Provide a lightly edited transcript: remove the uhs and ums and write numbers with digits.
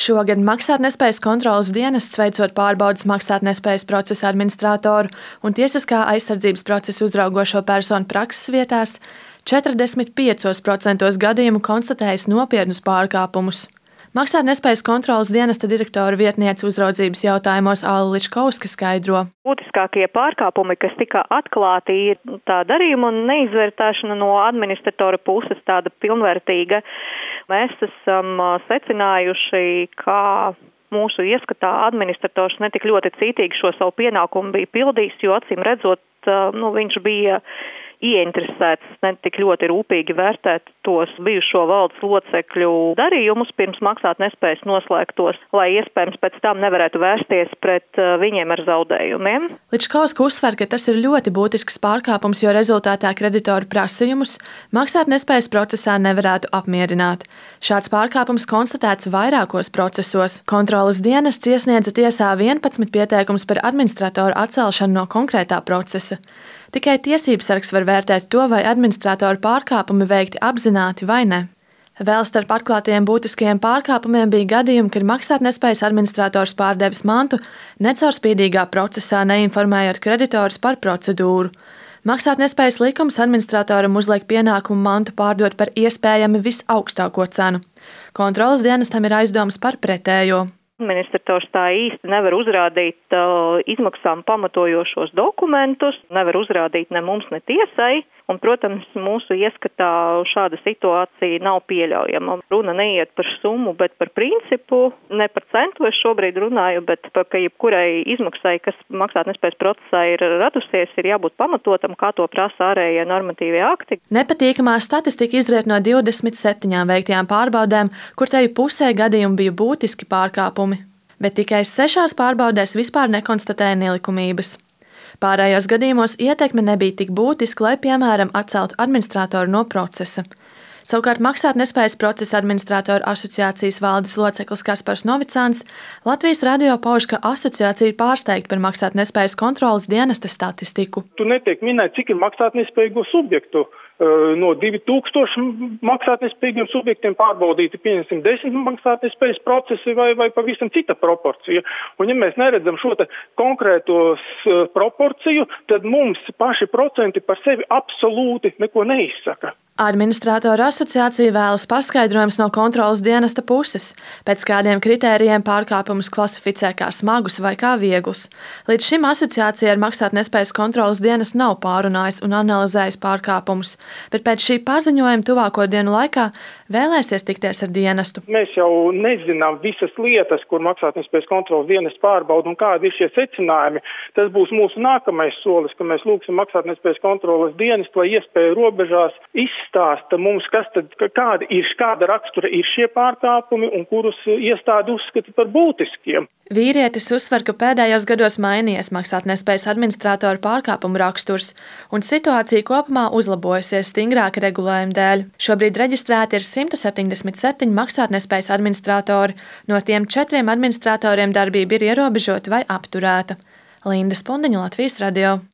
Šogad Maksātnespējas kontroles dienests veicot pārbaudes maksātnespējas procesa administratoru un tiesiskā aizsardzības procesu uzraugošo personu prakses vietās 45% gadījumu konstatējis nopietnus pārkāpumus. Maksātnespējas kontroles dienesta direktora vietniece uzraudzības jautājumos Alla Ličkovska skaidro. Būtiskākie pārkāpumi, kas tika atklāti, ir tā darījuma neizvērtēšana no administratora puses tāda pilnvērtīga. Mēs esam secinājuši, ka mūsu ieskatā administrators netik ļoti cītīgi šo savu pienākumu bija pildījis, jo acīm redzot, viņš bija ieinteresēts netik ļoti rūpīgi vērtēt tos bijušo valdes locekļu darījumus pirms maksātnespējas noslēgtos, lai iespējams pēc tam nevarētu vērsties pret viņiem ar zaudējumiem. Ličkovska uzsver, ka tas ir ļoti būtisks pārkāpums, jo rezultātā kreditoru prasījumus maksātnespējas procesā nevarētu apmierināt. Šāds pārkāpums konstatēts vairākos procesos. Kontroles dienests iesniedza tiesā 11 pieteikums par administratoru atcelšanu no konkrētā procesa. Tikai tiesībsargs var vērtēt to, vai administratoru pārkāpumi veikti apzināti vai ne. Vēl starp atklātajiem būtiskajiem pārkāpumiem bija gadījumi, kad maksātnespējas administrators pārdevis mantu necaurspīdīgā procesā, neinformējot kreditorus par procedūru. Maksātnespējas likums administratoram uzliek pienākumu mantu pārdot par iespējami visaugstāko cenu. Kontroles dienestam ir aizdomas par pretējo. Administrators tā īsti nevar uzrādīt izmaksām pamatojošos dokumentus, nevar uzrādīt ne mums, ne tiesai. Un, protams, mūsu ieskatā šāda situācija nav pieļaujama. Runa neiet par summu, bet par principu. Ne par centu es šobrīd runāju, bet par ka jebkurai izmaksai, kas maksātnespējas procesā ir radusies, ir jābūt pamatotam, kā to prasa ārējie normatīvie akti. Nepatīkamā statistika izriet no 27 veiktajām pārbaudēm, kur teju pusē gadījumu bija būtiski pārkāpumi. Bet tikai 6 pārbaudēs vispār nekonstatēja nelikumības. Pārējos gadījumos ietekme nebija tik būtiska, lai, piemēram, atceltu administratoru no procesa. Savukārt Maksātnespējas procesa administratoru asociācijas valdes loceklis Kaspars Novicāns Latvijas radio pauž, ka asociācija ir pārsteigta par maksātnespējas kontroles dienesta statistiku. Tur netiek minēt, cik ir maksātnespējīgo subjektu. No 2000 maksātnespējīgiem subjektiem pārbaudīti 10 maksātnespējas procesi vai pavisam cita proporcija. Un ja mēs neredzam šo konkrētos proporciju, tad mums paši procenti par sevi absolūti neko neizsaka. Administratoru asociācija vēlas paskaidrojums no kontroles dienesta puses, pēc kādiem kritērijiem pārkāpumus klasificē kā smagus vai kā vieglus. Līdz šim asociācija ar maksātnespējas kontroles dienestu nav pārunājis un analizējis pārkāpumus, bet pēc šī paziņojuma tuvāko dienu laikā vēlēsies tikties ar dienestu. Mēs jau nezinām visas lietas, kur maksātnespējas kontroles dienests pārbauda un kādi ir šie secinājumi. Tas būs mūsu nākamais solis, ka mēs lūgsim maksātnespējas kontroles dienestu, lai iespēju robežās izstāsta mums, kāda rakstura ir šie pārkāpumi un kurus iestāde uzskata par būtiskiem. Vīrietis uzsver, ka pēdējos gados mainījies maksātnespējas administratoru pārkāpumu raksturs un situācija kopumā uzlabojusies stingrāka regulējuma dēļ. Šobrīd reģistrēti ir 177 maksātnespējas administratori, no tiem 4 administratoriem darbība ir ierobežota vai apturēta. Linda Spundiņa, Latvijas radio.